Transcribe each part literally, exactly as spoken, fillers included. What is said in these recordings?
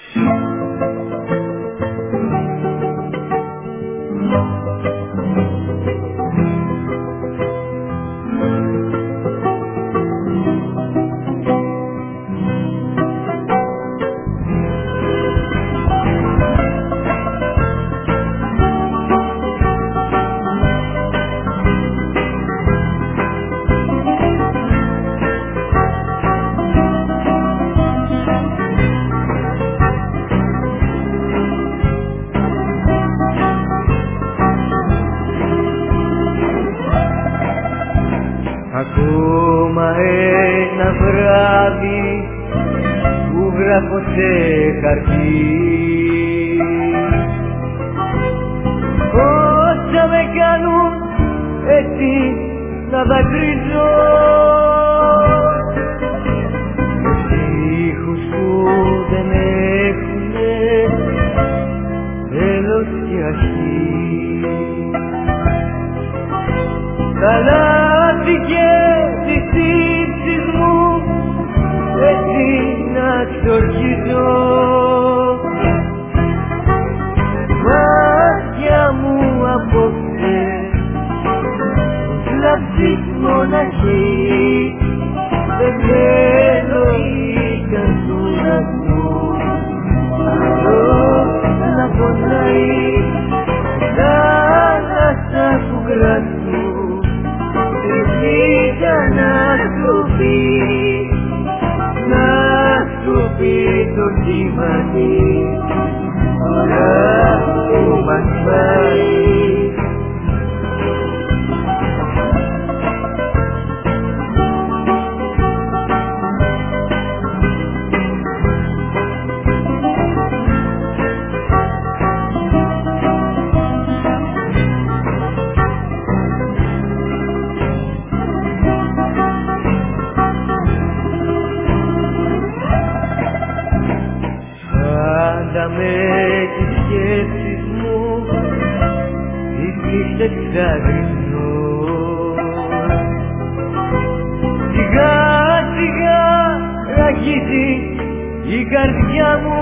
Ακόμα ένα βράδυ που γράφω σε χαρτί, όσα με κάνουν έτσι να δακρύζω, στίχους που δεν έχουνε τέλος και αρχή. Τα λάθη και τις τύψεις μου έτσι να ξορκίζω, μάτια μου απόψε λαψείς μοναχή, δεν θέλω η καρδούλα μου αλλός να πονάει, θάλασσα του κράτου για να σου πει, να σου πει το κύματι ώρα που μας πάει. Με τις σκέψεις μου τις νύχτες ξαγρυπνώ, σιγά σιγά ραγίζει η καρδιά μου,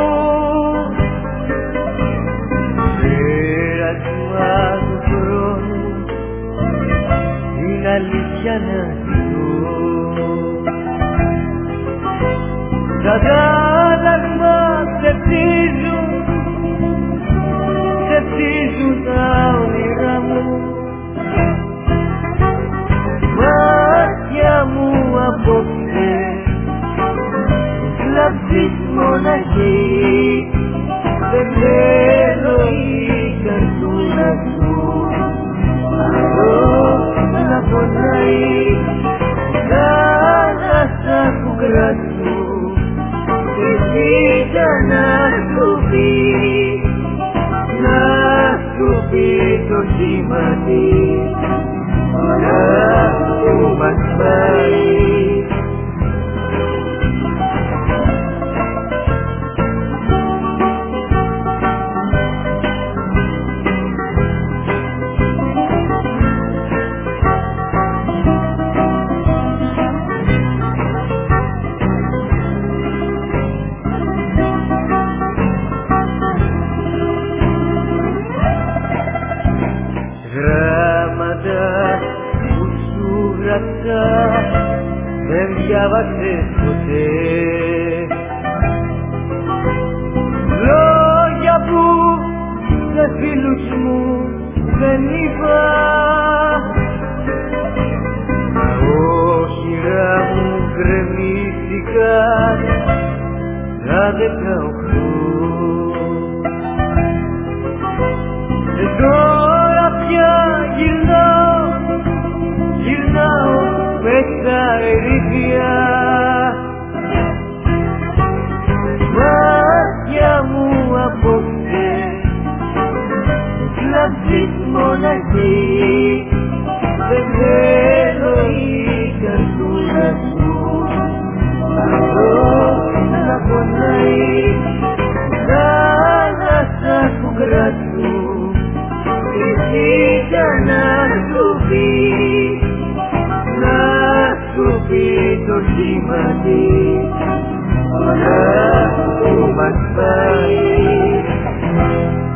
πέρασμα του χρόνου την αλήθεια να ζητώ, τα δάλαγμα ξεφτίζουν, ξεφτίζουν τα όνειρά μου, μάτια μου απόψε λαψείς μοναχή, δεν θέλω η καρδούλα σου αλλός να πονάει, θάλασσα του κράτου για να σου πει, να σου πει το κύματι ώρα που μας πάει. Γράμματα που σου γράψα δεν διάβασες ποτέ, λόγια που σε φίλους μου δεν είπα, τα όχυρα μου γκρεμίστηκαν τα δεκαοχτώ. Τώρα πια γυρνάω, γυρνάω μες στα ερήπια, μάτια μου απόψε λαψείς μοναχή, δεν θέλω η καρδούλα σου αλλός να πονάει, θάλασσα του κράτου για να σου πει, να σου πει το κύματι ώρα